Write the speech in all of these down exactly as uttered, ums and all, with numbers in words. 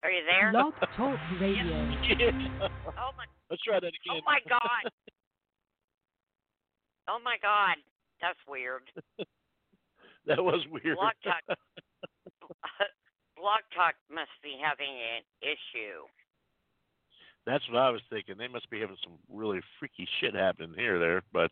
Are you there? Blog Talk Radio. Yeah. Oh my. Let's try that Oh again. my God. Oh my God. That's weird. That was weird. Blog Talk. Blog Talk must be having an issue. That's what I was thinking. They must be having some really freaky shit happening here, there. But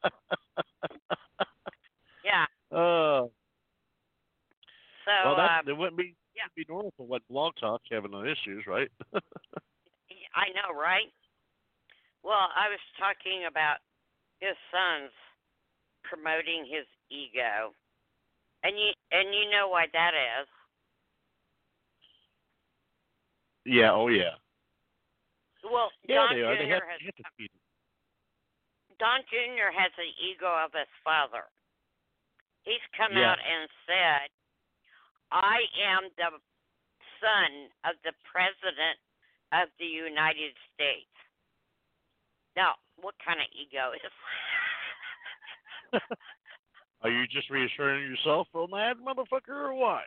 Yeah. uh, So. well, that uh, that wouldn't be yeah. would be normal for what Blog Talk having no issues, right? I know, right? Well, I was talking about his sons promoting his ego, and you and you know why that is. Yeah. Oh, yeah. Well, Yeah, Don they are. They Junior have, has they have to feed them. Don Junior has the ego of his father. He's come Yes. out and said, "I am the son of the President of the United States." Now, what kind of ego is that? Are you just reassuring yourself, old mad motherfucker, or what?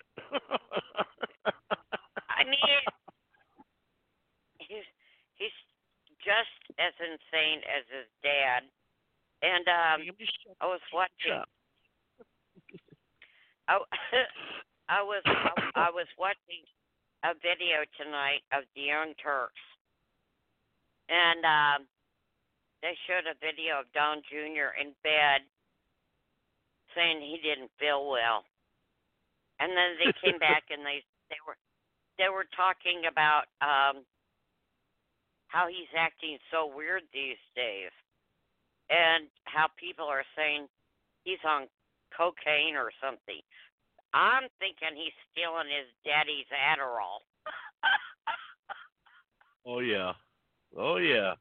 I mean, he's he's just as insane as his dad. And um, I was watching. I, I was I, I was watching a video tonight of the Young Turks, and um, they showed a video of Don Junior in bed saying he didn't feel well, and then they came back and they they were they were talking about um, how he's acting so weird these days, and how people are saying he's on cocaine or something. I'm thinking he's stealing his daddy's Adderall. Oh yeah, oh yeah.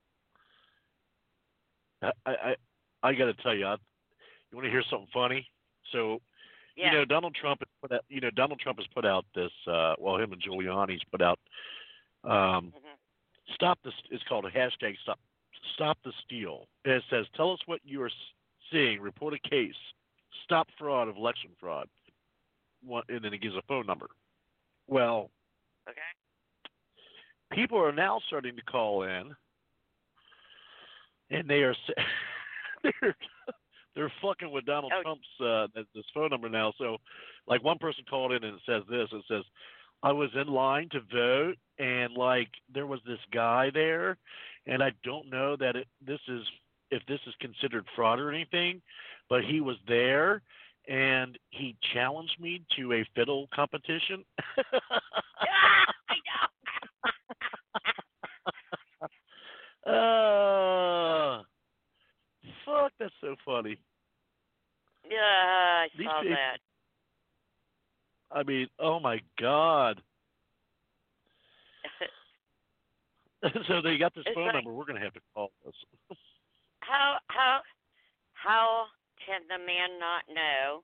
I I I got to tell you, I, you want to hear something funny? So, Yeah. you know, Donald Trump has put out, you know, Donald Trump has put out this. Uh, well, him and Giuliani's put out. Um, Mhm. Stop this. It's called a hashtag. Stop. Stop the steal. And it says, tell us what you are seeing. Report a case. Stop fraud of election fraud. One, and then it gives a phone number. Well, Okay. people are now starting to call in, and they are they're they're fucking with Donald Oh. Trump's uh, this phone number now. So, like one person called in and it says this. It says, I was in line to vote, and like there was this guy there, and I don't know that it, this is if this is considered fraud or anything, but he was there, and he challenged me to a fiddle competition. I know. uh, fuck, that's so funny. Yeah, I These saw people- that. I mean, oh my God. So they got this It's phone like- number. We're going to have to call this. How how how can the man not know?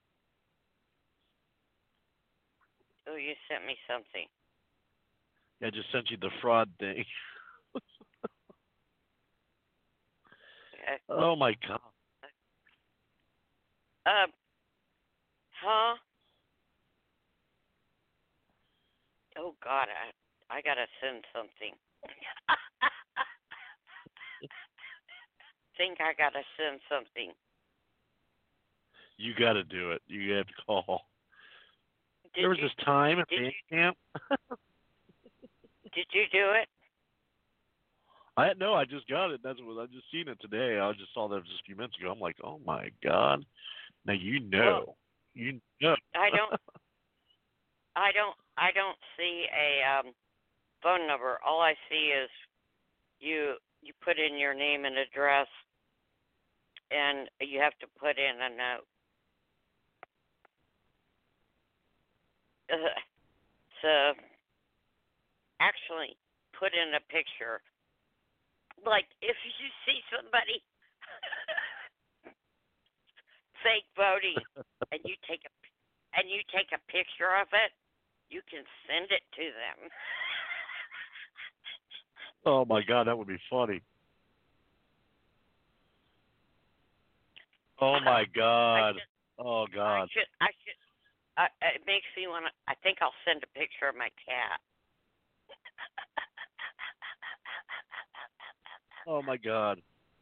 Oh, you sent me something. I just sent you the fraud thing. Okay. Oh my God. Uh, huh? Oh God, I I gotta send something. Think I gotta send something. You got to do it. You have to call. Did there was you, this time at did band you- camp. Did you do it? I no, I just got it. That's what I just seen it today. I just saw that just a few minutes ago. I'm like, oh my God. Now you know, Well, you know. I don't. I don't. I don't see a um, phone number. All I see is you. You put in your name and address, and you have to put in a note. Uh, so, actually, put in a picture. Like if you see somebody fake voting, and you take a and you take a picture of it, you can send it to them. Oh my God, that would be funny. Oh my God. should- Oh God. I should. I should. I, it makes me want to. I think I'll send a picture of my cat. Oh my God.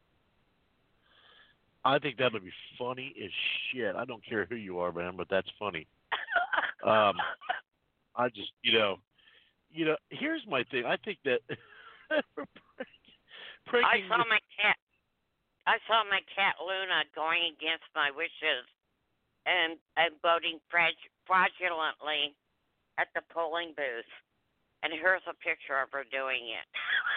I think that would be funny as shit. I don't care who you are, man, but that's funny. Um, I just, you know, you know. Here's my thing. I think that pranking. I saw my cat. I saw my cat Luna going against my wishes and and voting frag- fraudulently at the polling booth. And here's a picture of her doing it.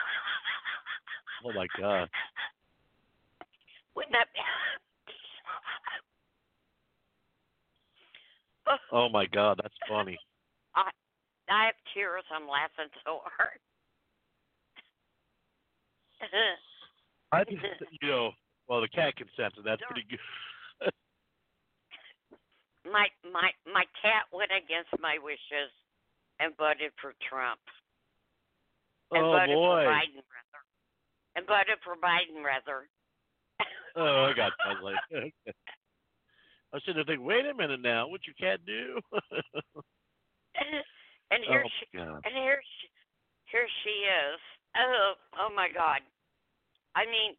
Oh my God. Wouldn't that be? Oh my God, that's funny. I I have tears. I'm laughing so hard. I think that, you know, well, the cat consents, and that's pretty good. my my my cat went against my wishes and voted for Trump. And Oh voted boy. for Biden rather. And voted for Biden rather. Oh, I got that like. I said, I think, wait a minute now, what your cat do? and here oh, she God. and here she here she is. Oh oh my God. I mean,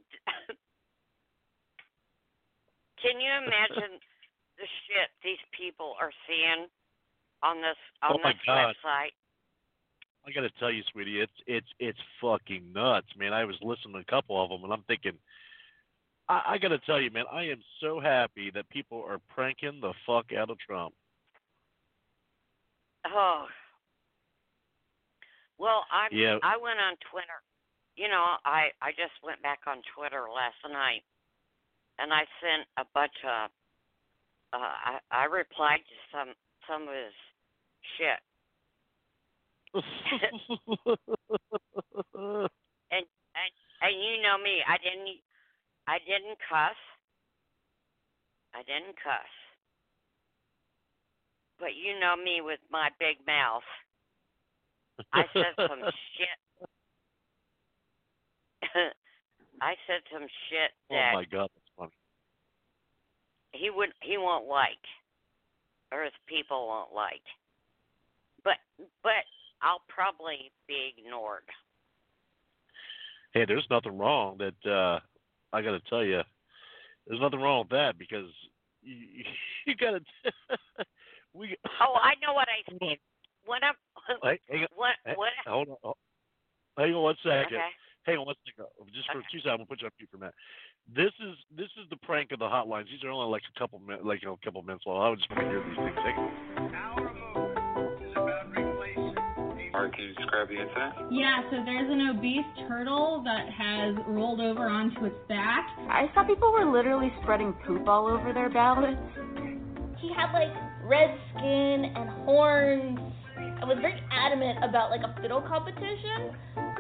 can you imagine the shit these people are seeing on this on Oh, my this God. website? I got to tell you, sweetie, it's it's it's fucking nuts, man. I was listening to a couple of them, and I'm thinking, I, I got to tell you, man, I am so happy that people are pranking the fuck out of Trump. Oh, well, I Yeah. I went on Twitter. You know, I I just went back on Twitter last night, and I sent a bunch of. Uh, I I replied to some some of his shit. and, and and you know me, I didn't I didn't cuss. I didn't cuss. But you know me with my big mouth. I said some shit. I said some shit that Oh my God, that's funny. he would he won't like, or his people won't like. But but I'll probably be ignored. Hey, there's nothing wrong that uh I got to tell you. There's nothing wrong with that because you, you got to. we. Oh, I know what I. When I'm. Hey, hang on. What? Hey, What? hold on. Hang on one second. Okay. Hang on one second. Just for Okay. two seconds, I'm gonna put you on mute for a minute. This is this is the prank of the hotlines. These are only like a couple minutes, like you know, a couple minutes long. I would just want to hear these things. Hang on. Art, can you describe the incident? Yeah, so there's an obese turtle that has rolled over onto its back. I saw people were literally spreading poop all over their ballots. He had like red skin and horns. I was very adamant about like a fiddle competition.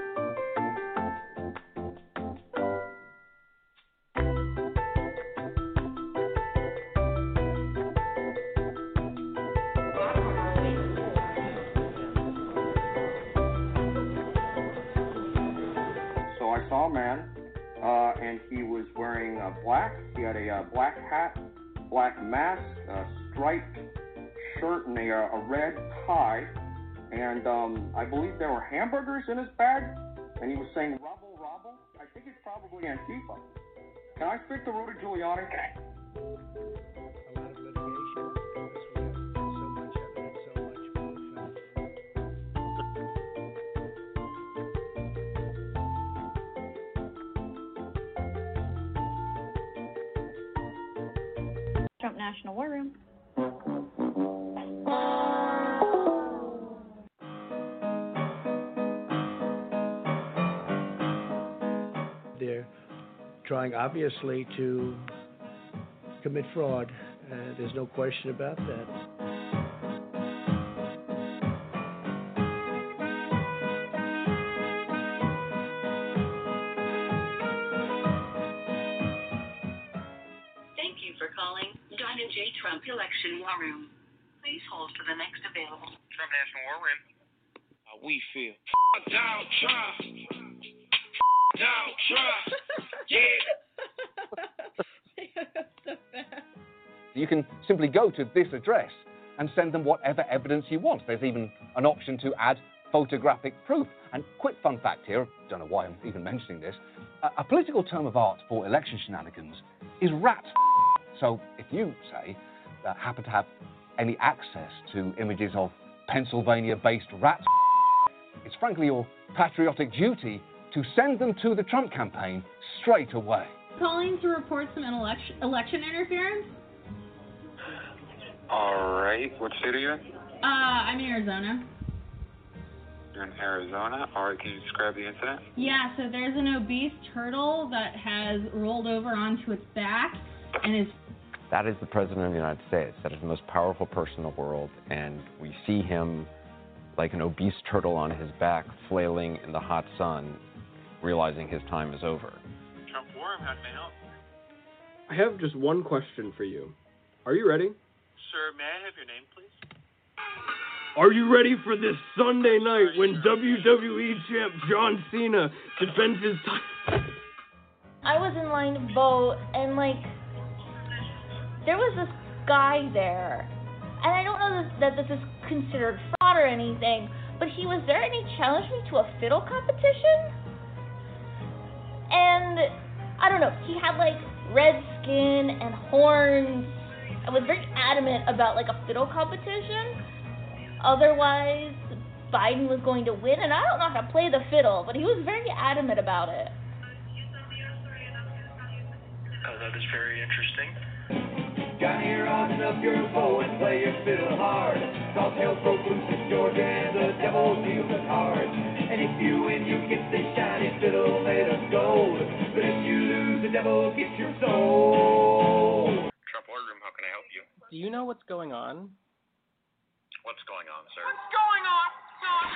So I saw a man, uh, and he was wearing uh, black. He had a uh, black hat, black mask, a striped shirt, and a, uh, a red tie. And um, I believe there were hamburgers in his bag. And he was saying, "Rubble, rubble." I think it's probably Antifa. Can I speak to Rudy Giuliani? A lot of litigation because we have so much evidence, so much proof. Trump National War Room. They're trying, obviously, to commit fraud. Uh, there's no question about that. Thank you for calling Dinah J. Trump Election War Room. Please hold for the next available. Trump National War Room. How we feel. Donald Trump. Donald Trump. Yeah. You can simply go to this address and send them whatever evidence you want. There's even an option to add photographic proof. And quick fun fact here, don't know why I'm even mentioning this, a, a political term of art for election shenanigans is rat. So if you, say, uh, happen to have any access to images of Pennsylvania-based rat, it's frankly your patriotic duty to send them to the Trump campaign straight away. Calling to report some election election interference. All right. What state are you in? Uh, I'm in Arizona. You're in Arizona. All right. Can you describe the incident? Yeah, so there's an obese turtle that has rolled over onto its back and is... That is the President of the United States. That is the most powerful person in the world, and we see him like an obese turtle on his back, flailing in the hot sun, realizing his time is over. Trump Forum, how can I help? I have just one question for you. Are you ready? Sir, may I have your name, please? Are you ready for this Sunday night when W W E champ John Cena defends his title? I was in line to vote, and like, there was this guy there, and I don't know that this is considered fraud or anything, but he was there and he challenged me to a fiddle competition, and I don't know, he had like red skin and horns, and was very adamant about like a fiddle competition. Otherwise, Biden was going to win, and I don't know how to play the fiddle, but he was very adamant about it. Oh, that is very interesting. Got here on up your bow and play your fiddle hard. Cause hell's broke loose in Georgia and the devil deals the cards. And if you win, you get this shiny fiddle made of gold. But if you lose, the devil gets your soul. Trump War Room, how can I help you? Do you know what's going on? What's going on, sir? What's going on, son?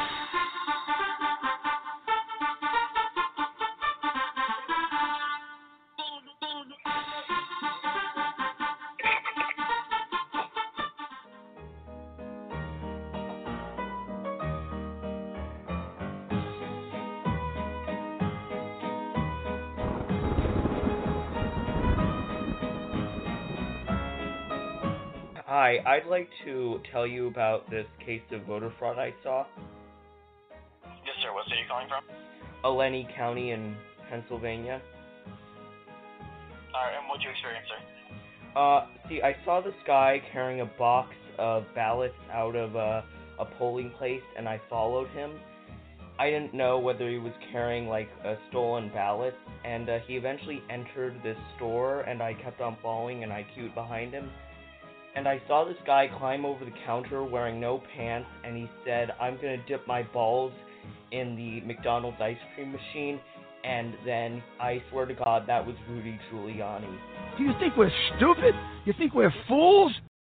Hi, I'd like to tell you about this case of voter fraud I saw. Yes, sir. What state are you calling from? Allegheny County in Pennsylvania. Alright, and what'd you experience, sir? Uh, see, I saw this guy carrying a box of ballots out of a, a polling place, and I followed him. I didn't know whether he was carrying, like, a stolen ballot, and uh, he eventually entered this store, and I kept on following, and I queued behind him. And I saw this guy climb over the counter wearing no pants, and he said, I'm gonna dip my balls in the McDonald's ice cream machine, and then I swear to God, that was Rudy Giuliani. Do you think we're stupid? You think we're fools?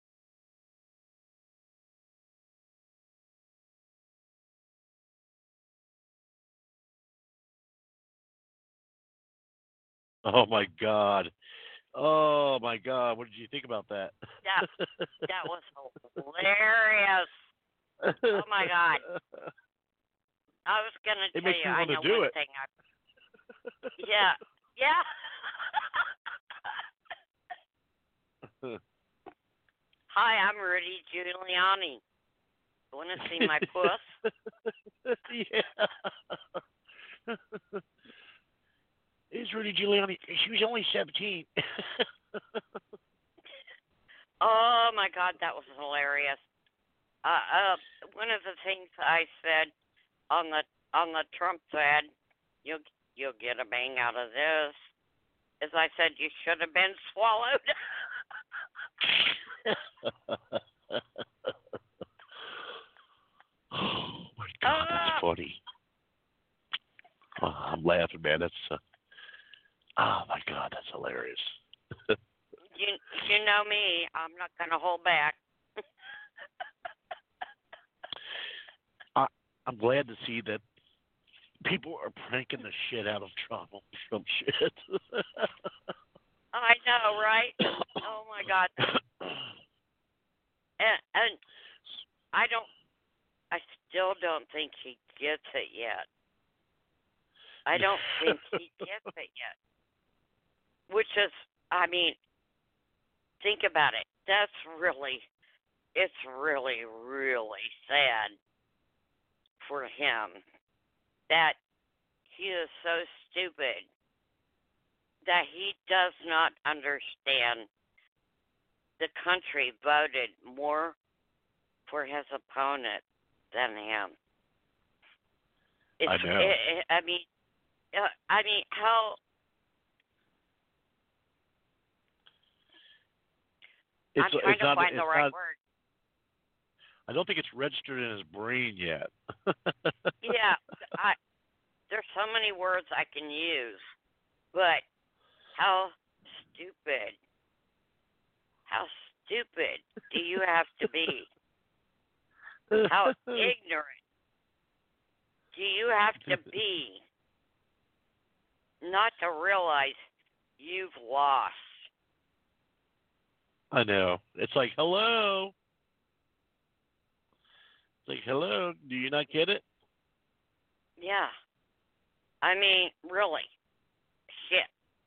Oh my God. Oh my God. What did you think about that? That that was hilarious. Oh my God. I was gonna It tell makes you, me I wanna know do one it. thing. I, yeah, yeah. Hi, I'm Rudy Giuliani. Want to see my puss? Yeah. It's Rudy Giuliani. She was only seventeen. Oh my God, that was hilarious. Uh, uh, one of the things I said on the on the Trump thread, you'll you'll get a bang out of this, is I said you should have been swallowed. Oh my God, that's funny. Oh, I'm laughing, man. That's uh, oh my God, that's hilarious. you you know me, I'm not gonna hold back. I, I'm glad to see that people are pranking the shit out of Trump on Trump shit. I know, right? Oh my God. And, and I don't, I still don't think he gets it yet. I don't think he gets it yet. Which is, I mean, think about it. That's really, it's really, really sad for him that he is so stupid that he does not understand the country voted more for his opponent than him. It's, I know. It, it, I mean, uh, I mean, how? It's, I'm trying it's to not, find it's the right not, word. I don't think it's registered in his brain yet. Yeah, I, there's so many words I can use, but how stupid, how stupid do you have to be? How ignorant do you have to be not to realize you've lost? I know. It's like, hello. It's like, hello. Do you not get it? Yeah. I mean, really. Shit.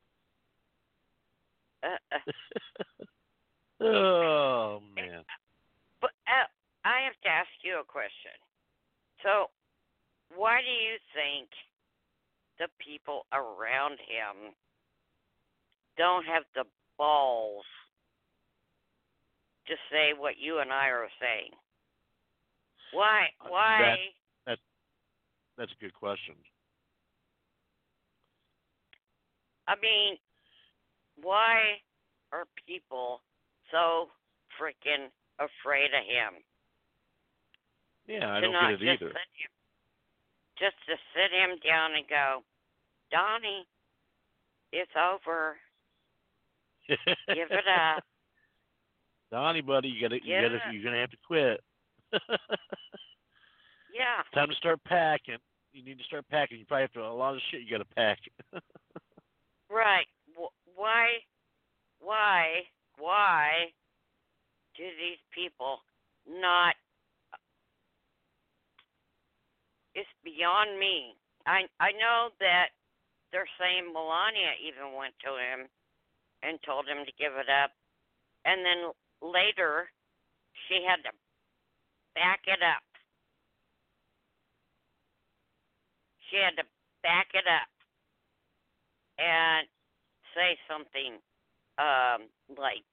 Uh, uh. Oh, man. But uh, I have to ask you a question. So, why do you think the people around him don't have the balls to say what you and I are saying? Why? Why? That, that, that's a good question. I mean, why are people so freaking afraid of him? Yeah, I to don't not get it just either. Sit him, just to sit him down and go, Donnie, it's over. Give it up. Donnie, buddy, you gotta, you Give gotta, it. you're gonna have to quit. Yeah. Time to start packing. You need to start packing. You probably have to a lot of shit. You gotta pack. Right. Wh- Why? Why? Why do these people not? It's beyond me. I I know that they're saying Melania even went to him and told him to give it up, and then later she had to back it up. She had to back it up and say something um, like,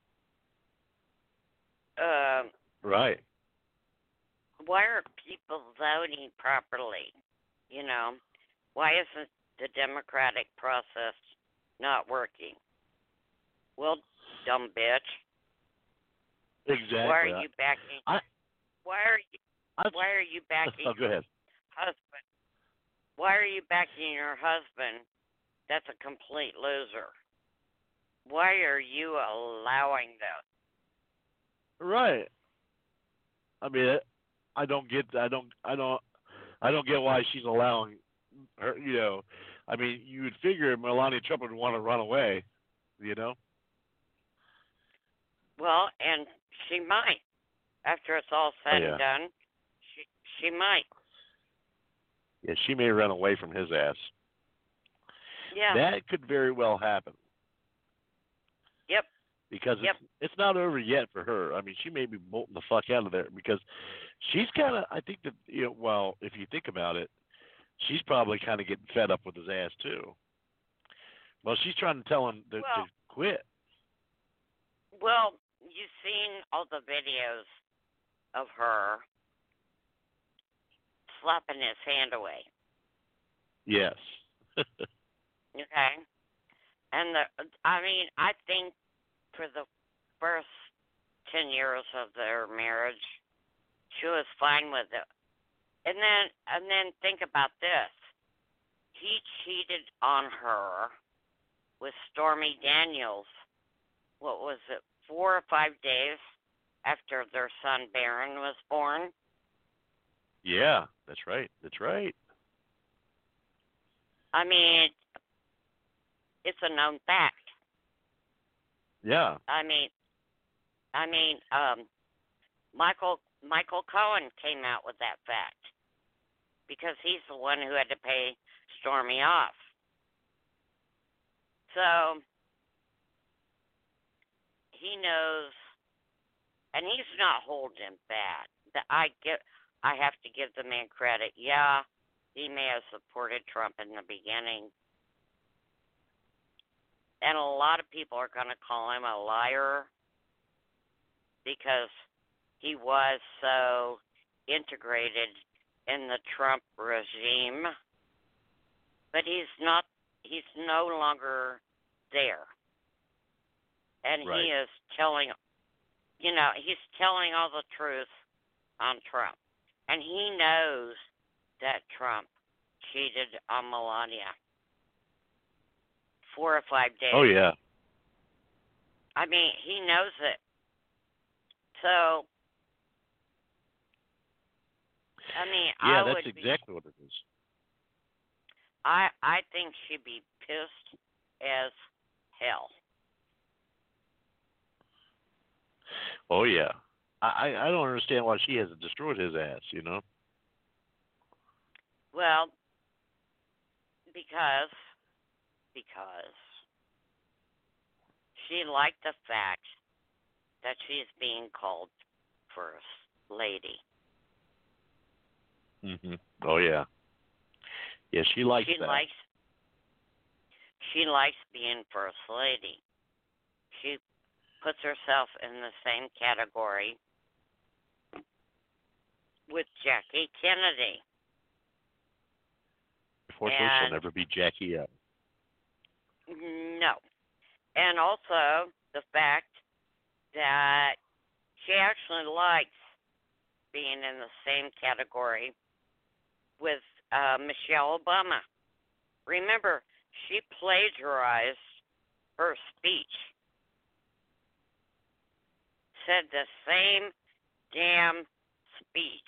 um, Right. why are people voting properly? You know, why isn't the democratic process not working? Well, dumb bitch. Exactly. Why are you backing? I, why are you? I've, why are you backing oh, go ahead. your husband? Why are you backing your husband? That's a complete loser. Why are you allowing this? Right. I mean, I don't get. I don't. I don't. I don't get why she's allowing her. You know, I mean, you would figure Melania Trump would want to run away. You know. Well, and she might. After it's all said Oh, yeah. and done, she she might. Yeah, she may run away from his ass. Yeah. That could very well happen. Yep. Because yep. it's it's not over yet for her. I mean, she may be bolting the fuck out of there because she's kind of. I think that you know. Well, if you think about it, she's probably kind of getting fed up with his ass too. Well, she's trying to tell him to, well, to quit. Well, you've seen all the videos of her slapping his hand away. Yes. Okay. And the, I mean, I think for the first ten years of their marriage, she was fine with it. And then, and then think about this: he cheated on her with Stormy Daniels. What was it? Four or five days after their son Barron was born. Yeah, that's right. That's right. I mean, it's a known fact. Yeah. I mean, I mean, um, Michael Michael Cohen came out with that fact because he's the one who had to pay Stormy off. So he knows, and he's not holding back. That I get, I have to give the man credit. Yeah, he may have supported Trump in the beginning. And a lot of people are going to call him a liar because he was so integrated in the Trump regime. But he's not, he's no longer there. And Right. he is telling, you know, he's telling all the truth on Trump. And he knows that Trump cheated on Melania. Four or five days. Oh yeah. I mean, he knows it. So, I mean, Yeah, I that's would be, exactly what it is. I I think she'd be pissed as hell. Oh yeah. I, I don't understand why she hasn't destroyed his ass, you know? Well, because because she liked the fact that she's being called first lady. Mhm. Oh yeah. Yeah, she likes she that. likes she likes being first lady. She puts herself in the same category with Jackie Kennedy. Unfortunately, and, she'll never be Jackie up. No. And also the fact that she actually likes being in the same category with uh, Michelle Obama. Remember, she plagiarized her speech. Said the same damn speech.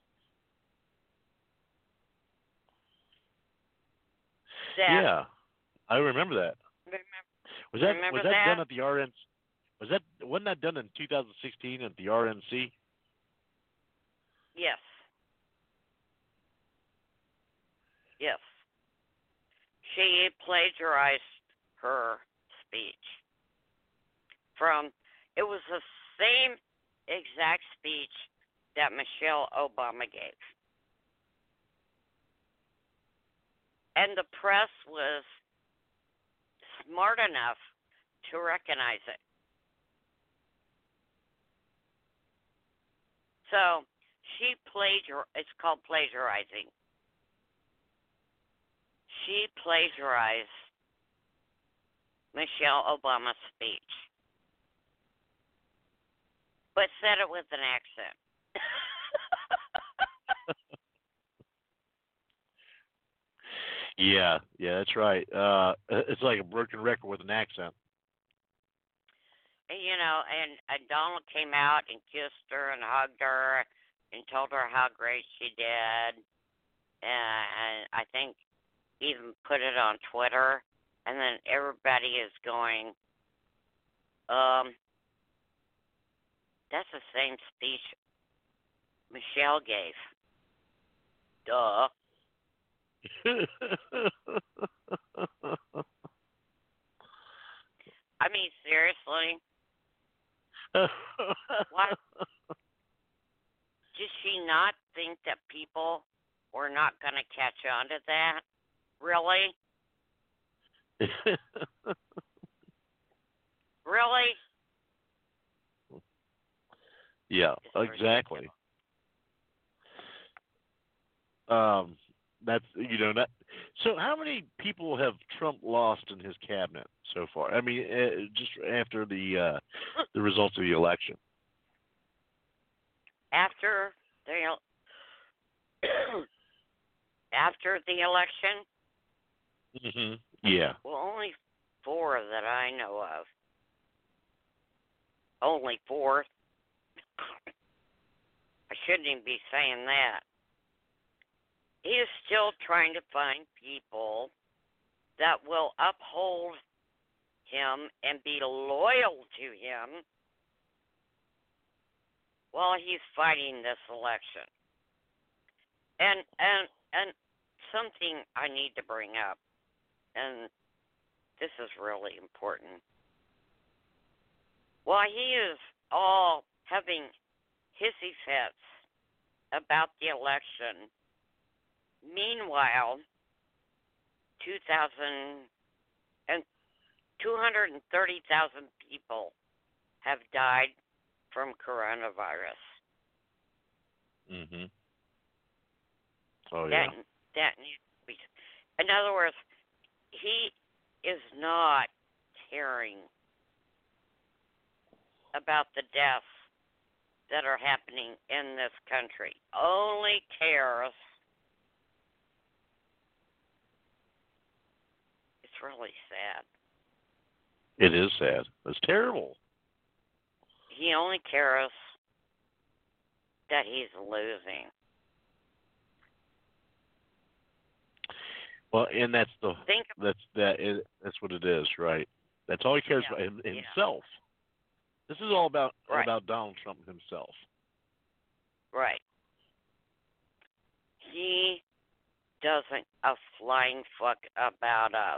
That, Yeah, I remember that. Remember, Was that remember was that, that done at the R N C? Was that wasn't that done in two thousand sixteen at the R N C? Yes. Yes. She plagiarized her speech from, it was the same exact speech that Michelle Obama gave. And the press was smart enough to recognize it. So she plagiar, it's called plagiarizing. She plagiarized Michelle Obama's speech, but said it with an accent. Yeah, yeah, that's right. Uh, it's like a broken record with an accent. And, you know, and, and Donald came out and kissed her and hugged her and told her how great she did. And I think even put it on Twitter. And then everybody is going, um, that's the same speech Michelle gave. Duh. I mean, seriously? What? Did she not think that people were not going to catch on to that? Really? Really? Yeah, exactly. Um, that's you know that. So, how many people have Trump lost in his cabinet so far? I mean, uh, just after the uh, the results of the election. After the after the election. Mhm. Yeah. Well, only four that I know of. Only four. I shouldn't even be saying that. He is still trying to find people that will uphold him and be loyal to him while he's fighting this election. And and and something I need to bring up, and this is really important. While he is all having hissy fits about the election. Meanwhile, two thousand and two hundred thirty thousand people have died from coronavirus. Mhm. Oh yeah. That that needs to be. In other words, he is not caring about the deaths that are happening in this country. Only cares. It's really sad. It is sad. It's terrible. He only cares that he's losing. Well, and that's the Think that's that is that's what it is, right? That's all he cares Yeah, about him, yeah. himself. This is all about Right. about Donald Trump himself. Right. He doesn't a flying fuck about us.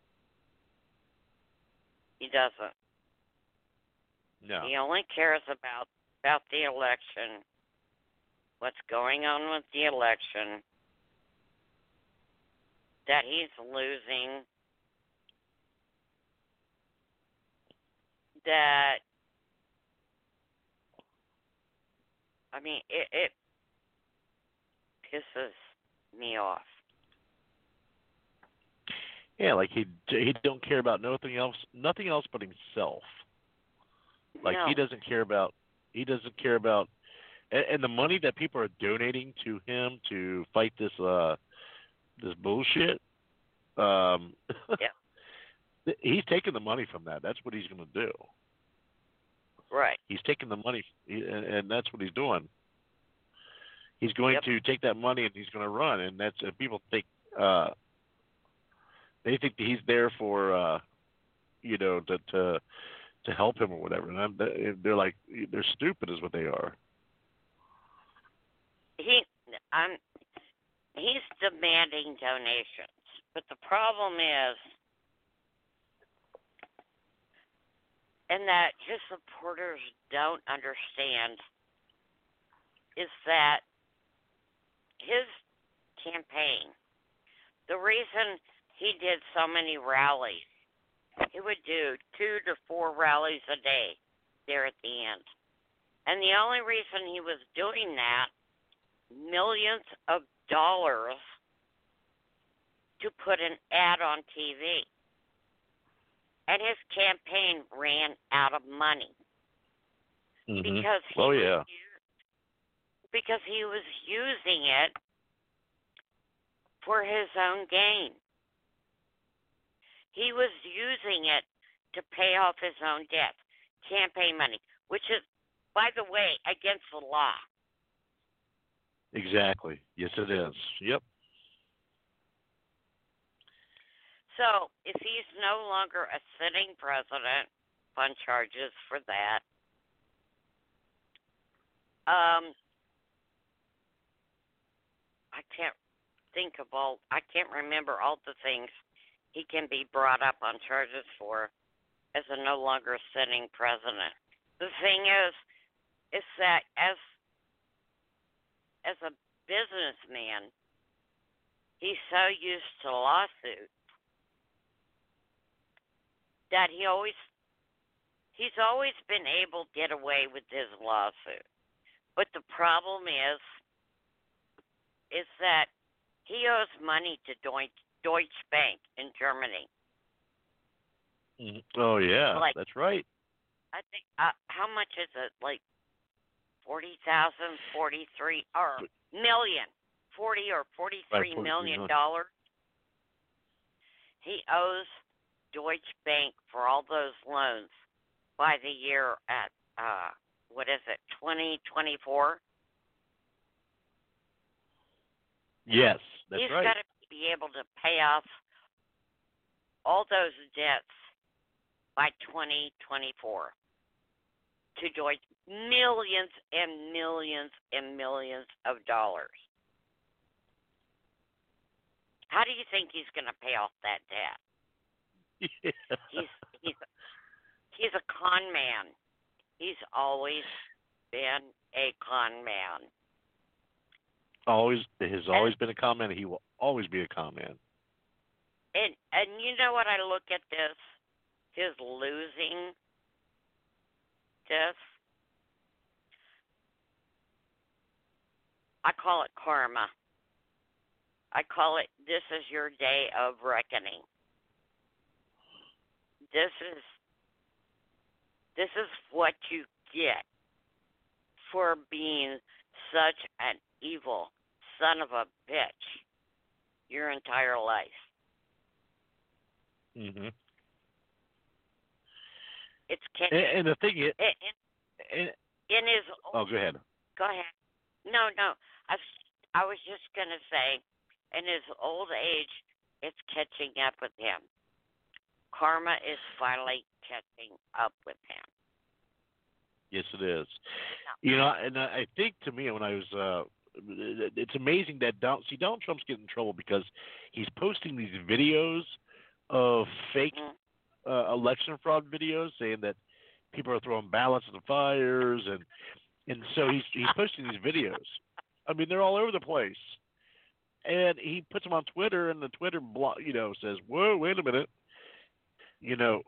He doesn't. No. He only cares about about the election, what's going on with the election, that he's losing, that, I mean, it, it pisses me off. Yeah, like he he don't care about nothing else, nothing else but himself. Like No. he doesn't care about he doesn't care about and, and the money that people are donating to him to fight this uh this bullshit. Um, yeah. He's taking the money from that. That's what he's going to do. Right. He's taking the money, and, and that's what he's doing. He's going Yep. to take that money and he's going to run, and that's and people think uh, they think that he's there for uh, you know to to to help him or whatever, and I'm, they're like they're stupid, is what they are. He, I'm, he's demanding donations, but the problem is, and that his supporters don't understand, is that his campaign, the reason he did so many rallies, he would do two to four rallies a day there at the end. And the only reason he was doing that, millions of dollars to put an ad on T V. And his campaign ran out of money. Mm-hmm. Because he oh was yeah. because he was using it for his own gain. He was using it to pay off his own debt, campaign money, which is, by the way, against the law. Exactly. Yes, it is. Yep. So if he's no longer a sitting president, fun charges for that. Um, I can't think of all. I can't remember all the things he can be brought up on charges for as a no longer sitting president. The thing is, is that as as a businessman, he's so used to lawsuits that he always he's always been able to get away with his lawsuit. But the problem is is that he owes money to Deutsche, Deutsche Bank in Germany. Mm-hmm. Oh yeah, like, that's right. I think uh, how much is it? Like forty thousand, forty-three or million, forty or forty-three right, million dollars. He owes Deutsche Bank for all those loans by the year at uh, what is it, twenty twenty-four? Yes, that's He's right. got to be able to pay off all those debts by twenty twenty-four to Deutsche, millions and millions and millions of dollars. How do you think he's going to pay off that debt? Yeah. He's he's he's a con man. He's always been a con man. Always has always been a con man. He will always be a con man. And and you know what? I look at this, his losing this. I call it karma. I call it, this is your day of reckoning. This is this is what you get for being such an evil son of a bitch your entire life. Mhm. It's can, and, and the thing is, in, and, in his oh, go ahead. Go ahead. No, no. I I was just gonna say, in his old age, it's catching up with him. Karma is finally catching up with him. Yes, it is. No. You know, and I think to me when I was, uh, it's amazing that Donald, see Donald Trump's getting in trouble because he's posting these videos of fake mm-hmm. uh, election fraud videos, saying that people are throwing ballots in the fires, and and so he's he's posting these videos. I mean, they're all over the place, and he puts them on Twitter, and the Twitter blog, you know, says, "Whoa, wait a minute, you know."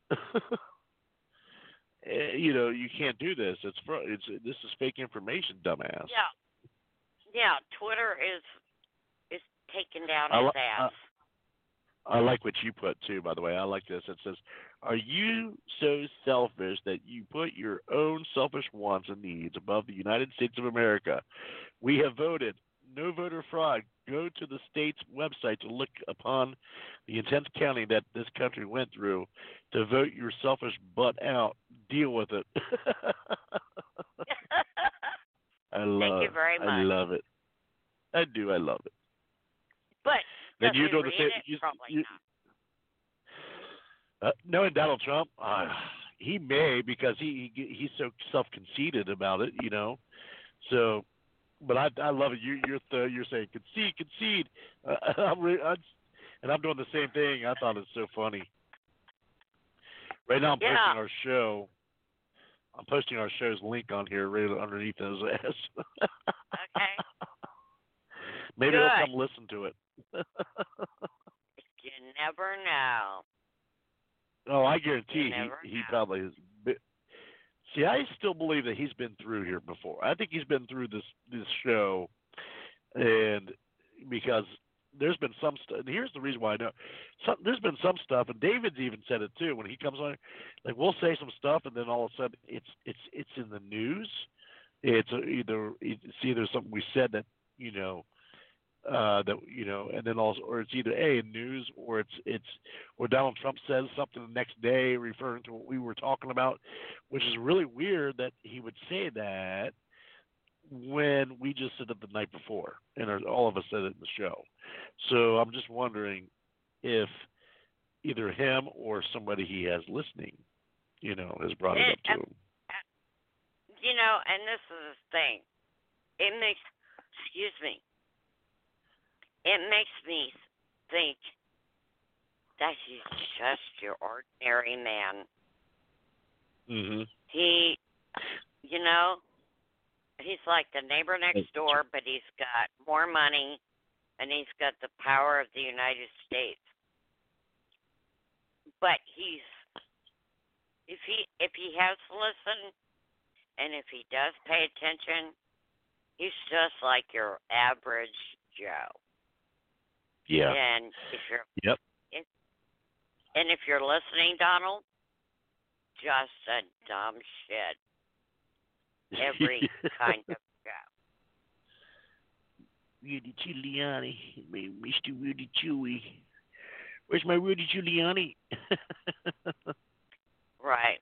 You know, you can't do this. It's for, it's this is fake information, dumbass. Yeah, yeah. Twitter is is taking down I, his ass. I, I like what you put too. By the way, I like this. It says, "Are you so selfish that you put your own selfish wants and needs above the United States of America? We have voted. No voter fraud. Go to the state's website to look upon the intense counting that this country went through to vote your selfish butt out. Deal with it." I love Thank you very much. I love it. I do. I love it. But then does you he know read the it? you, Probably you, not. Uh, knowing Donald Trump, uh, he may because he, he he's so self-conceited about it, you know. So. But I, I love it. You, you're th- you're saying concede, concede, uh, I'm re- I, and I'm doing the same thing. I thought it's so funny. Right now, I'm yeah. posting our show. I'm posting our show's link on here, right underneath his ass. Okay. Maybe Good. he'll come listen to it. You never know. Oh, I guarantee he, he, he probably is. See, I still believe that he's been through here before. I think he's been through this this show, and because there's been some stuff. And here's the reason why I know. Some, there's been some stuff, and David's even said it too. When he comes on, like we'll say some stuff, and then all of a sudden it's it's it's in the news. It's either it's either something we said that you know uh, that you know, and then also, or it's either a in news, or it's it's or Donald Trump says something the next day referring to what we were talking about, which is really weird that he would say that when we just said it the night before, and all of us said it in the show. So I'm just wondering if either him or somebody he has listening, you know, has brought it, it up to him. You know, and this is the thing. It makes, excuse me. It makes me think that he's just your ordinary man. Mhm. He, you know, he's like the neighbor next door, but he's got more money, and he's got the power of the United States. But he's, if he if he has to listen, and if he does pay attention, he's just like your average Joe. Yeah. And if you're yep. If, and if you're listening, Donald, just a dumb shit. Every kind of Joe. Rudy Giuliani, Mister Rudy Chewy. Where's my Rudy Giuliani? Right.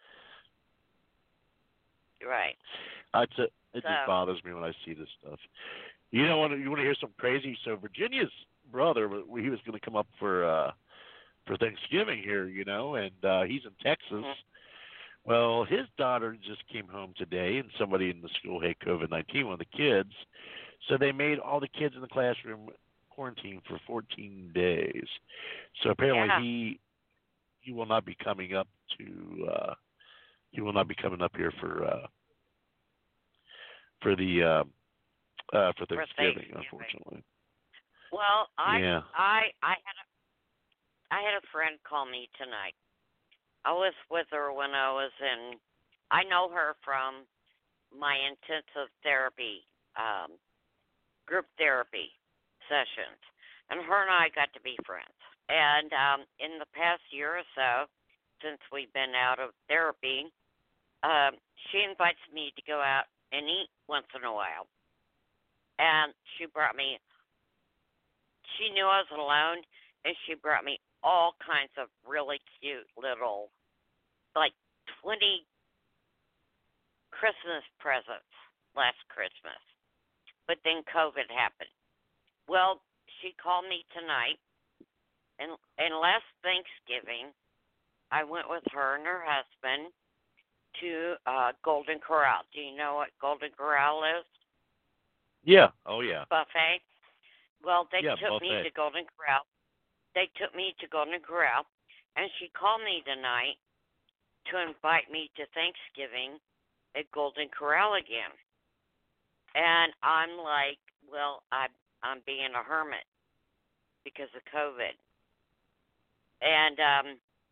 Right. It's a, it so, just bothers me when I see this stuff. You know, want you want to hear something crazy? So Virginia's brother, he was going to come up for uh, for Thanksgiving here, you know, and uh, he's in Texas. Mm-hmm. Well, his daughter just came home today, and somebody in the school had COVID nineteen, one of the kids. So they made all the kids in the classroom quarantine for fourteen days. So apparently yeah. he he will not be coming up to uh, he will not be coming up here for uh, for the uh, uh, for Thanksgiving, for Thanksgiving. unfortunately. Well, I Yeah. I I had a I had a friend call me tonight. I was with her when I was in. I know her from my intensive therapy, um, group therapy sessions, and her and I got to be friends. And um, in the past year or so, since we've been out of therapy, um, she invites me to go out and eat once in a while. And she brought me. She knew I was alone, and she brought me all kinds of really cute little, like twenty Christmas presents last Christmas. But then COVID happened. Well, she called me tonight, and and last Thanksgiving, I went with her and her husband to uh, Golden Corral. Do you know what Golden Corral is? Yeah. Oh, yeah. Buffet. Well, they Yeah, took me buffet. to Golden Corral. They took me to Golden Corral, and she called me tonight to invite me to Thanksgiving at Golden Corral again. And I'm like, well, I, I'm being a hermit because of COVID. And um,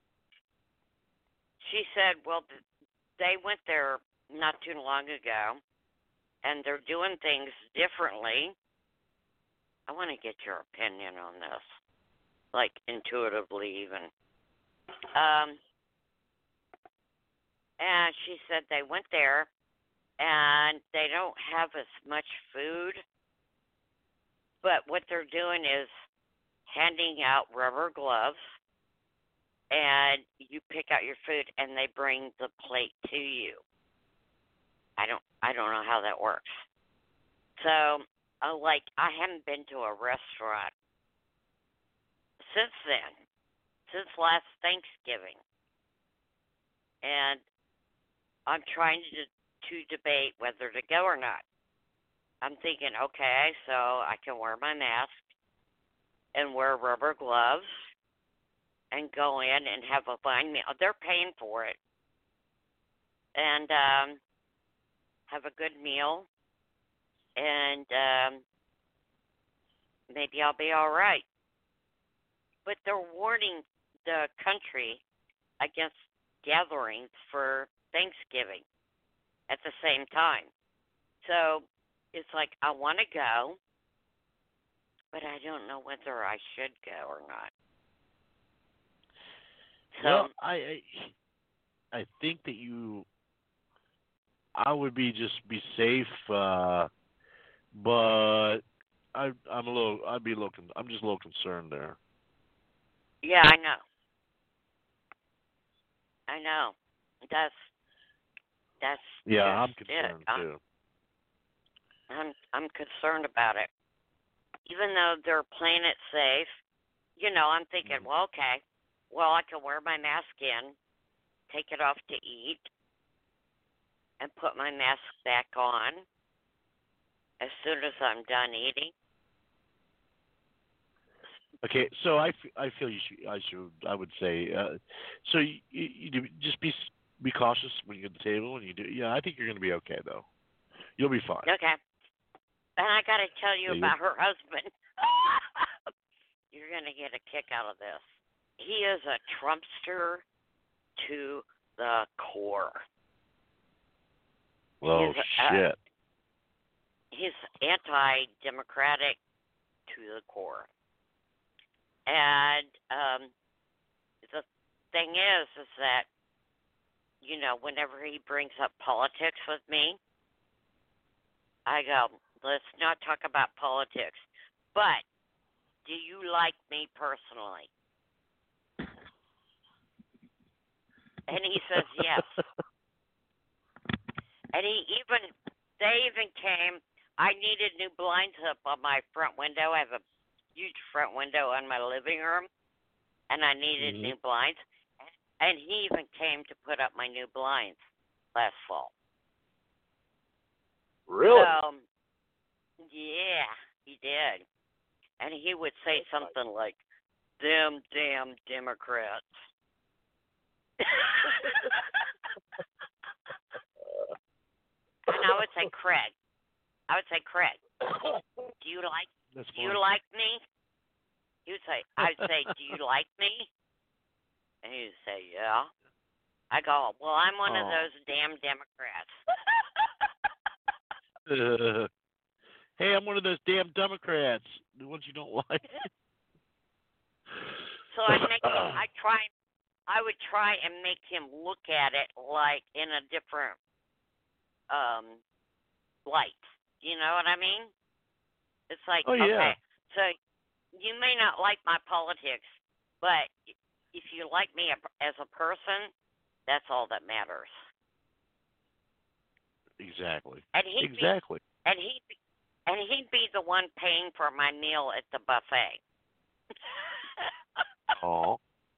she said, well, th- they went there not too long ago, and they're doing things differently. I want to get your opinion on this, like intuitively even. Um, and she said they went there, and they don't have as much food, but what they're doing is handing out rubber gloves, and you pick out your food, and they bring the plate to you. I don't, I don't know how that works. So, uh, like, I haven't been to a restaurant since then, since last Thanksgiving, and I'm trying to to debate whether to go or not. I'm thinking, okay, so I can wear my mask and wear rubber gloves and go in and have a fine meal. They're paying for it. And um, have a good meal. And um, maybe I'll be all right. But they're warning the country against gatherings for Thanksgiving at the same time. So it's like I want to go, but I don't know whether I should go or not. So, well, I, I I think that you, I would be just be safe, uh, but I I'm a little I'd be looking I'm just a little concerned there. Yeah, I know. I know. That's that's Yeah, just I'm concerned it. I'm, too. I'm I'm concerned about it. Even though they're playing it safe, you know, I'm thinking, Mm-hmm. well, okay, well, I can wear my mask in, take it off to eat, and put my mask back on as soon as I'm done eating. Okay, so I, f- I feel you should I should I would say uh, so you, you, you do- just be be cautious when you get to the table and you do yeah I think you're going to be okay though. You'll be fine. Okay. And I got to tell you Yeah, about her husband. You're going to get a kick out of this. He is a Trumpster to the core. Oh He's, uh, shit. He's anti-democratic to the core. And um, the thing is, is that, you know, whenever he brings up politics with me, I go, let's not talk about politics. But do you like me personally? And he says yes. And he even, they even came, I needed new blinds up on my front window. I have a huge front window on my living room, and I needed Mhm. new blinds. And he even came to put up my new blinds last fall. Really? So, yeah, he did. And he would say something like, them damn Democrats. And I would say, Craig, I would say, Craig, do you like That's do you fine. like me? He would say, I would say, do you like me? And he would say, yeah. I go, well, I'm one of Oh. those damn Democrats. Uh, hey, I'm one of those damn Democrats. The ones you don't like. So I make him, I try, I would try and make him look at it like in a different um light. You know what I mean? It's like, Oh, yeah. okay, so you may not like my politics, but if you like me as a person, that's all that matters. Exactly. And he'd exactly. Be, and he'd be, and he'd be the one paying for my meal at the buffet. Oh.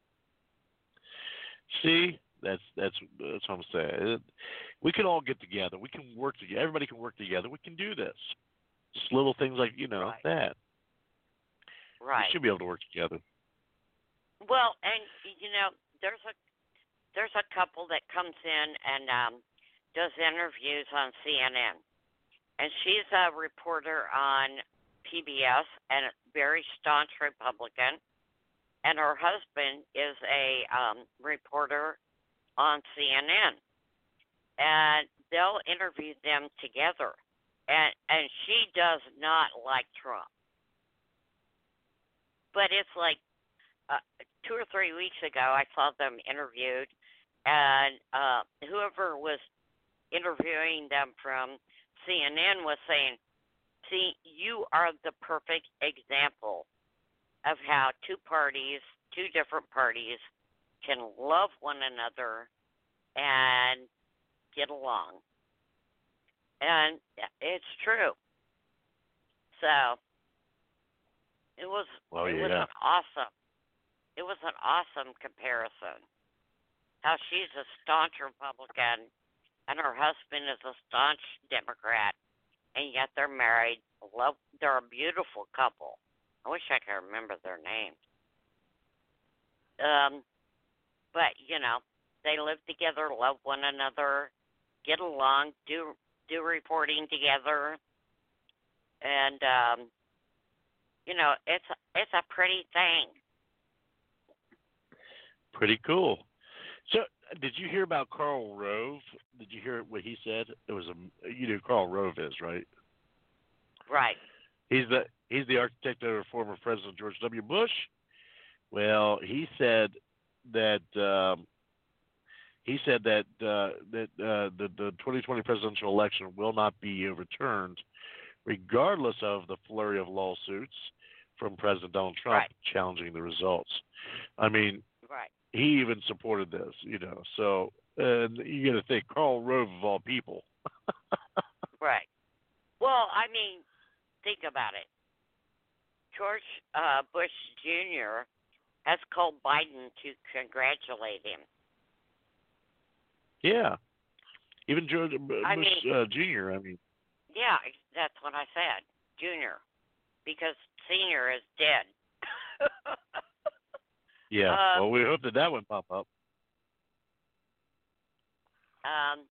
See, that's that's that's what I'm saying. It, we can all get together. We can work together. Everybody can work together. We can do this. Just little things like you know Right. that. Right. We should be able to work together. Well, and you know, there's a there's a couple that comes in and um, does interviews on C N N, and she's a reporter on P B S and a very staunch Republican, and her husband is a um, reporter on C N N, and they'll interview them together, and and she does not like Trump, but it's like. Uh, two or three weeks ago, I saw them interviewed, and uh, whoever was interviewing them from C N N was saying, see, you are the perfect example of how two parties, two different parties, can love one another and get along. And it's true. So, it was, Oh, it was yeah. an awesome It was an awesome comparison. How she's a staunch Republican and her husband is a staunch Democrat, and yet they're married. Love, they're a beautiful couple. I wish I could remember their names. Um, but you know, they live together, love one another, get along, do do reporting together, and um, you know, it's it's a pretty thing. Pretty cool. So, did you hear about Karl Rove? Did you hear what he said? It was a you know who Karl Rove is, right? Right. He's the he's the architect of former President George W. Bush. Well, he said that um, he said that uh, that uh, the the twenty twenty presidential election will not be overturned, regardless of the flurry of lawsuits from President Donald Trump Right. challenging the results. I mean. Right. He even supported this, you know. So uh, you got to think, Karl Rove of all people. Right. Well, I mean, think about it. George uh, Bush Junior has called Biden to congratulate him. Yeah. Even George I Bush mean- uh, Junior I mean. Yeah, that's what I said, Junior, because Senior is dead. Yeah. Uh, well, we hope that that would pop up. Um.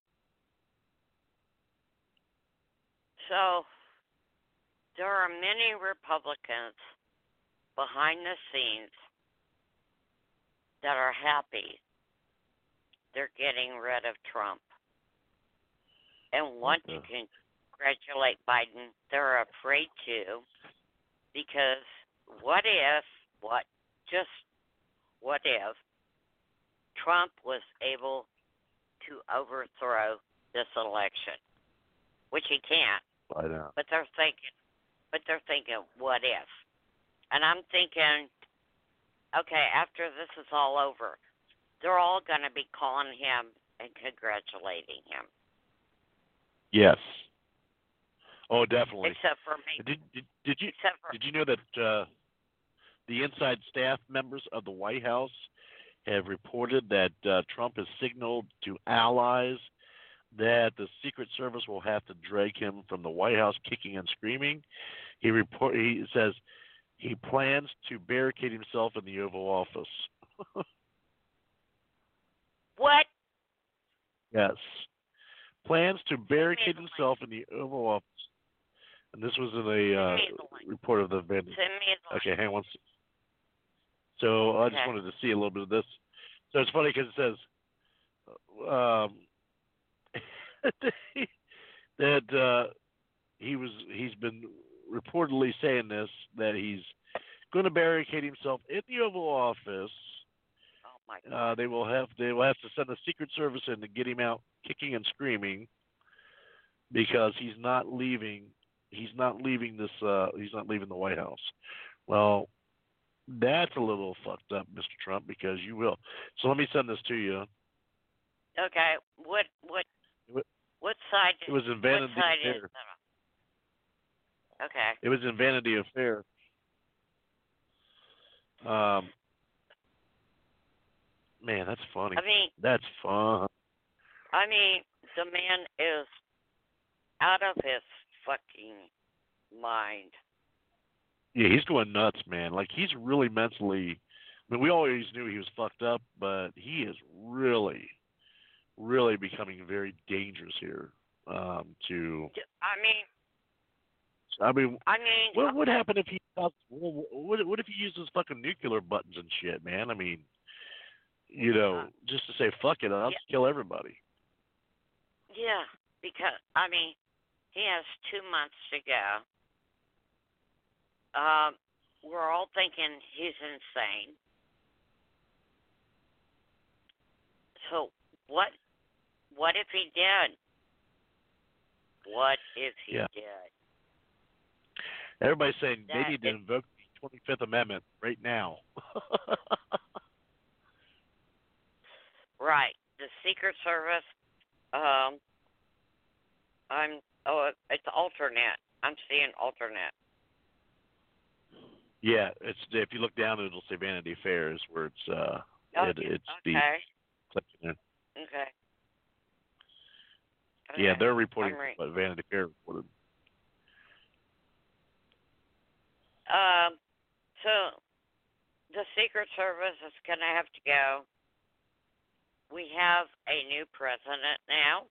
So there are many Republicans behind the scenes that are happy they're getting rid of Trump and want to Okay. congratulate Biden. They're afraid to because what if, what, just what if Trump was able to overthrow this election, which he can't. I know. But they're thinking, but they're thinking, what if? And I'm thinking, okay, after this is all over, they're all going to be calling him and congratulating him. Yes. Oh, definitely. Except for me. Did did, did you Except for did you know that uh, the inside staff members of the White House have reported that uh, Trump has signaled to allies that the Secret Service will have to drag him from the White House kicking and screaming. He report he says he plans to barricade himself in the Oval Office. what? Yes. Plans to barricade himself in the Oval Office. And this was in a uh, report of the Van. Send me the link. Okay, hang on. one s- So I just Okay. wanted to see a little bit of this. So it's funny because it says um, that uh, he was he's been reportedly saying this, that he's going to barricade himself in the Oval Office. Oh my God. Uh, they will have they will have to send the Secret Service in to get him out kicking and screaming because he's not leaving. He's not leaving this. Uh, he's not leaving the White House. Well, that's a little fucked up, Mister Trump, because you will. So let me send this to you. Okay. What what It what side? it was in what Vanity side Fair. is that? Okay. It was in Vanity Fair. Um, man, that's funny. I mean, That's fun. I mean, the man is out of his fucking mind. Yeah, he's going nuts, man. Like, he's really mentally. I mean, we always knew he was fucked up, but he is really, really becoming very dangerous here. Um, to, I mean, I mean, I mean, what would happen if he? What, what what if he uses fucking nuclear buttons and shit, man? I mean, you know, just to say fuck it, I'll Yeah. just kill everybody. yeah, because I mean, he has two months to go. Um, we're all thinking he's insane. So what? What if he did? What if he Yeah. did? Everybody's saying That they need to is- invoke the twenty-fifth Amendment right now. Right. The Secret Service. Um. I'm. Oh, it's alternate. I'm seeing alternate. Yeah, it's if you look down, it'll say Vanity Fair is where it's uh, it, Okay. it's the. Okay. Yeah, Okay. yeah, Okay. they're reporting I'm right. what Vanity Fair reported. Um. So, the Secret Service is going to have to go. We have a new president now.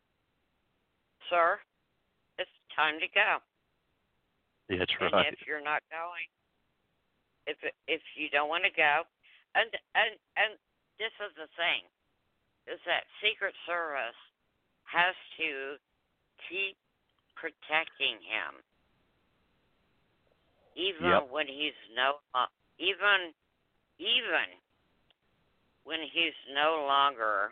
Sir, it's time to go. Yeah, that's And right. if you're not going, if if you don't want to go, and and and this is the thing, is that Secret Service has to keep protecting him, even Yep. when he's no, uh, even even when he's no longer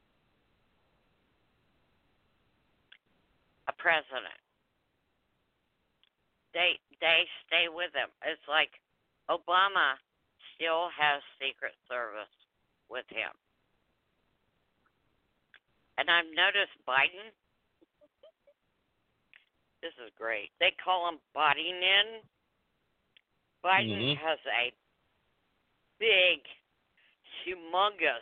a president. They they stay with him. It's like Obama still has Secret Service with him. And I've noticed Biden, this is great. They call him Body Men. Biden Mhm. has a big, humongous,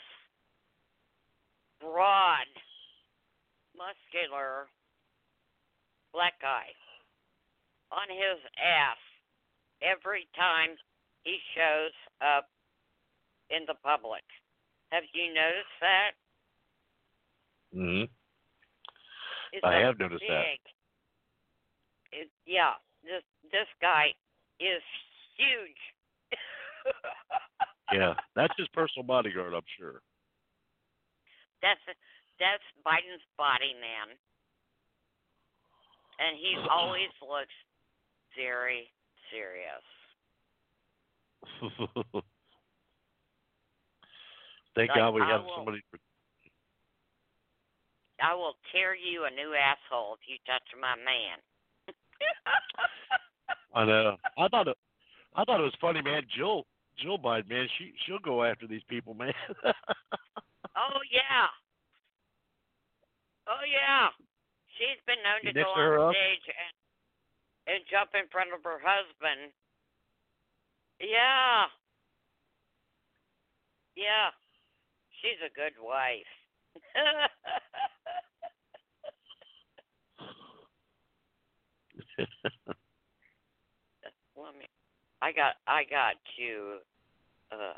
broad, muscular black guy on his ass every time he shows up in the public. Have you noticed that? hmm It's I a have noticed that. big, It, yeah, this this guy is huge. Yeah, that's his personal bodyguard, I'm sure. That's that's Biden's body man, and he always looks very serious. Thank Like, God we I have will- somebody. I will tear you a new asshole if you touch my man. I know. I thought it. I thought it was funny, man. Jill, Jill Biden, man, she she'll go after these people, man. Oh yeah. Oh yeah. She's been known You to go mixed her on up? stage and and jump in front of her husband. Yeah. Yeah. She's a good wife. Let me I got I got to uh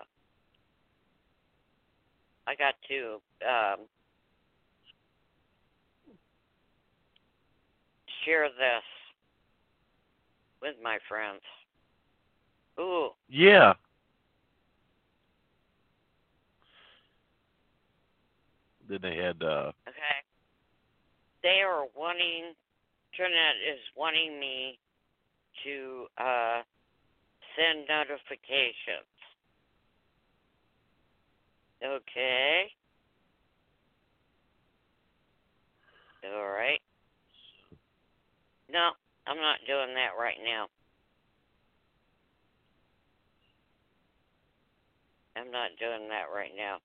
I got to um share this with my friends. Ooh. Yeah. Then they had. Uh, Okay. They are wanting. Internet is wanting me to uh, send notifications. Okay. All right. No, I'm not doing that right now. I'm not doing that right now.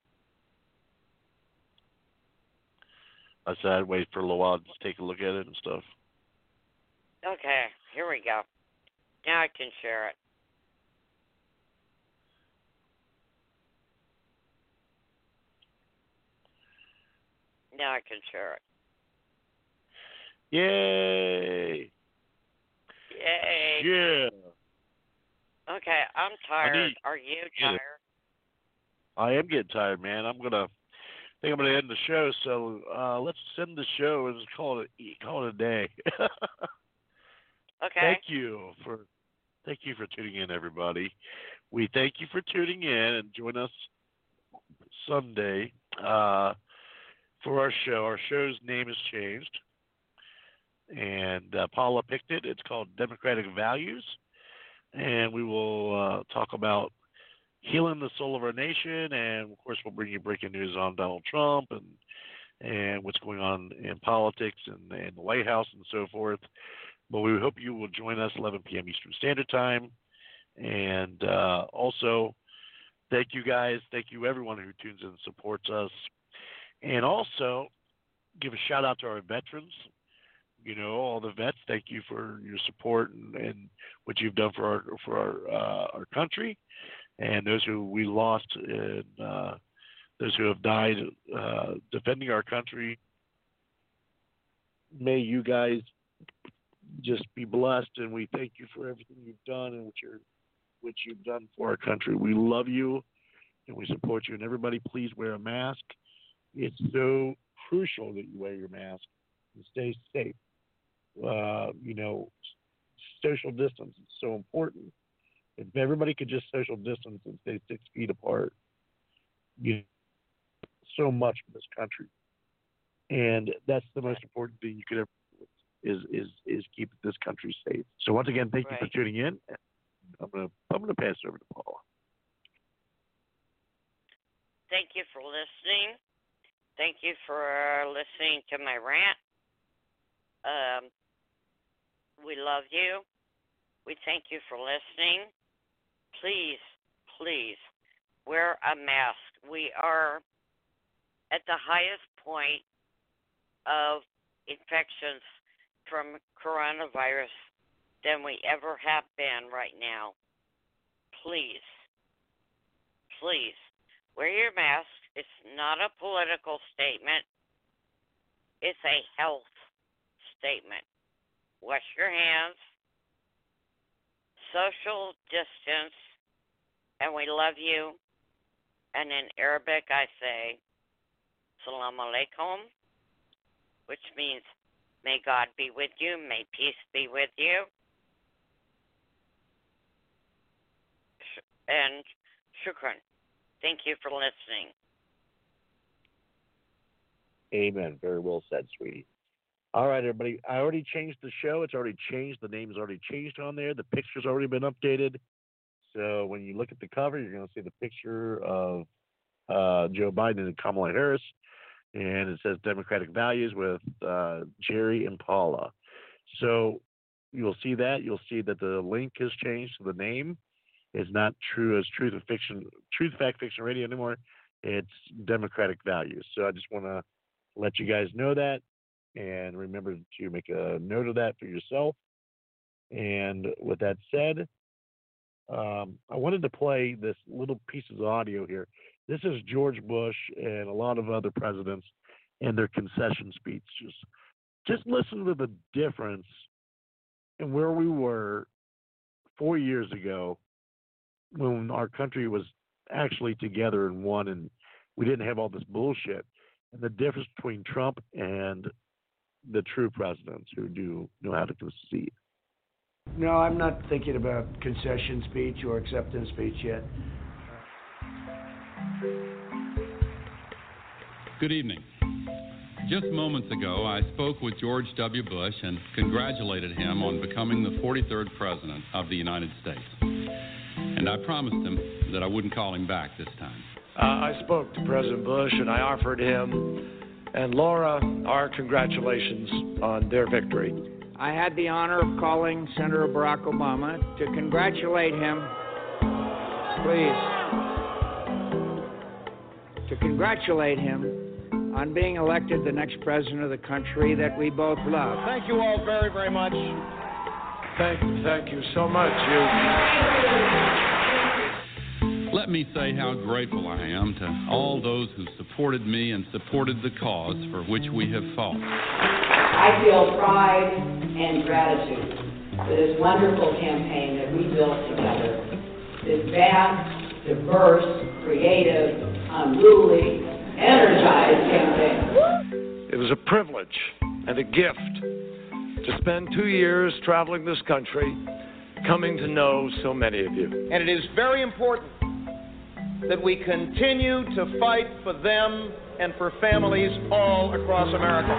I said I'd wait for a little while to just take a look at it and stuff. Okay, here we go. Now I can share it. Now I can share it. Yay! Yay! Yeah. Okay, I'm tired. need- Are you Yeah. tired? I am getting tired, man. I'm gonna. I think I'm gonna end the show. So uh, let's end the show and just call it call it a day. Okay. Thank you for thank you for tuning in, everybody. We thank you for tuning in and join us Sunday uh, for our show. Our show's name has changed, and uh, Paula picked it. It's called Democratic Values, and we will uh, talk about healing the soul of our nation, and of course, we'll bring you breaking news on Donald Trump and and what's going on in politics and, and the White House and so forth. But we hope you will join us eleven p.m. Eastern Standard Time. And uh, also, thank you guys. Thank you everyone who tunes in and supports us. And also, give a shout out to our veterans. You know, all the vets. Thank you for your support and, and what you've done for our for our uh, our country, and those who we lost and uh, those who have died uh, defending our country. May you guys just be blessed, and we thank you for everything you've done and what you're, what you've done for our country. We love you, and we support you. And everybody, please wear a mask. It's so crucial that you wear your mask and stay safe. Uh, you know, social distance is so important. If everybody could just social distance and stay six feet apart, you know, so much for this country. And that's the most important thing you could ever do. Is is is keep this country safe. So once again, thank Right. you for tuning in. I'm gonna I'm gonna pass it over to Paula. Thank you for listening. Thank you for listening to my rant. Um, we love you. We thank you for listening. Please, please wear a mask. We are at the highest point of infections from coronavirus than we ever have been right now. Please, please, wear your mask. It's not a political statement. It's a health statement. Wash your hands, social distance, and we love you. And in Arabic I say, Salam alaikum, which means may God be with you. May peace be with you. And shukran. Thank you for listening. Amen. Very well said, sweetie. All right, everybody. I already changed the show. It's already changed. The name's already changed on there. The picture's already been updated. So when you look at the cover, you're going to see the picture of uh, Joe Biden and Kamala Harris. And it says Democratic Values with uh, Jerry and Paula. So you'll see that. You'll see that the link has changed to the name. It's not true as Truth and Fiction, Truth Fact Fiction Radio anymore. It's Democratic Values. So I just want to let you guys know that, and remember to make a note of that for yourself. And with that said, um, I wanted to play this little piece of audio here. This is George Bush and a lot of other presidents and their concession speeches. Just listen to the difference in where we were four years ago when our country was actually together and one, and we didn't have all this bullshit. And the difference between Trump and the true presidents who do know how to concede. No, I'm not thinking about concession speech or acceptance speech yet. Good evening. Just moments ago, I spoke with George W. Bush and congratulated him on becoming the forty-third President of the United States. And I promised him that I wouldn't call him back this time. Uh, I spoke to President Bush and I offered him and Laura our congratulations on their victory. I had the honor of calling Senator Barack Obama to congratulate him. Please. To congratulate him on being elected the next president of the country that we both love. Thank you all very, very much. Thank you, thank you so much. You. Let me say how grateful I am to all those who supported me and supported the cause for which we have fought. I feel pride and gratitude for this wonderful campaign that we built together. This vast, diverse, creative, unruly, energized campaign. It was a privilege and a gift to spend two years traveling this country, coming to know so many of you. And it is very important that we continue to fight for them and for families all across America.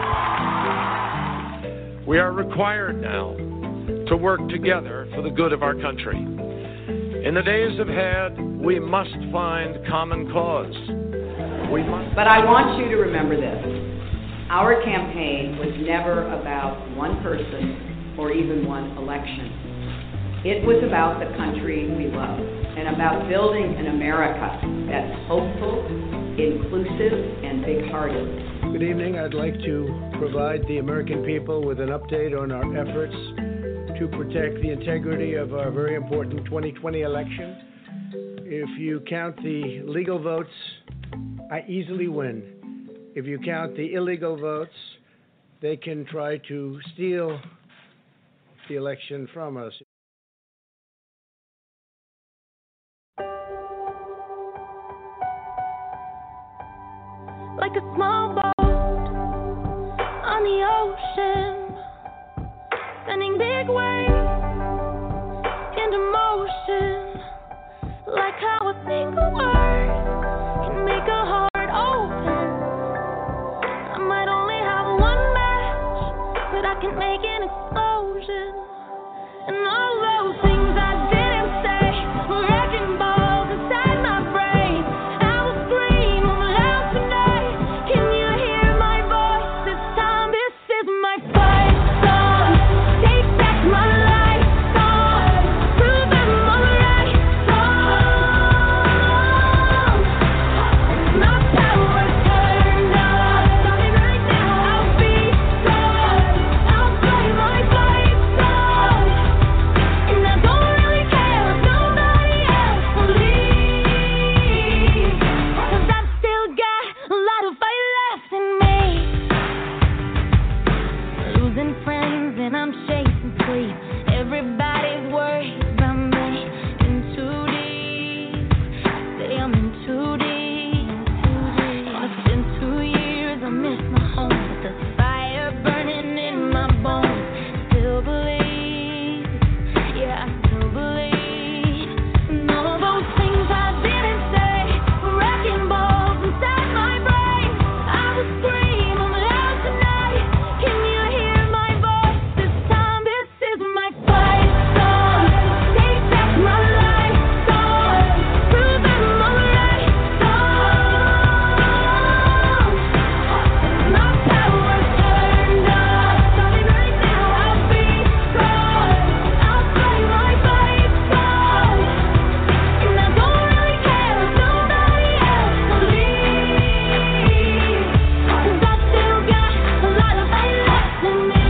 We are required now to work together for the good of our country. In the days ahead, we must find common cause. We must. But I want you to remember this. Our campaign was never about one person or even one election. It was about the country we love and about building an America that's hopeful, inclusive, and big-hearted. Good evening. I'd like to provide the American people with an update on our efforts to protect the integrity of our very important twenty twenty election. If you count the legal votes, I easily win. If you count the illegal votes, they can try to steal the election from us. Like a small boat on the ocean, sending big waves into motion. Like how a single word can make a heart open. I might only have one match, but I can make an explosion. And all those things I didn't say were wrecking balls inside my brain. I will scream aloud tonight. Can you hear my voice this time? This is my fight song. Take back my life song. Prove I'm alright song. My power's turned on. Stop me right now. I'll be strong. I'll play my fight song. And I don't really care if nobody else believes. 'Cause I've still got a lot of fight left in me. Losing friends and I'm chasing sleep. Everybody's worried about me. In too deep. Say I'm in too deep. It's been two years, I miss my home. But the fire burning in my bones. Still believe. Yeah, I still believe. And all those things I didn't say were wrecking balls inside my brain. I will scream aloud tonight. Can you hear my voice this time? This is my fight song. Take back my life song. Prove I'm alright song. My power's turned on. Stop me right now. I'll be strong. I'll play my fight song. And I don't really care if nobody else believes. 'Cause I still got a lot of fight left in me.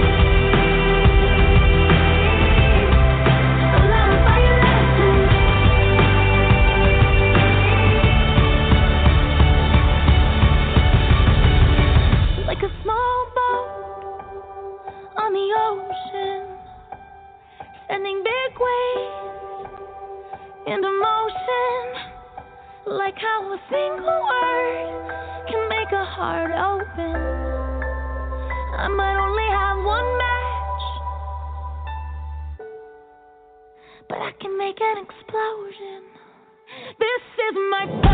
A lot of fight left in me. Like a small boat on the ocean, sending big waves into motion. Like how a single word can make a heart open. I might only have one match, I can make an explosion. This is my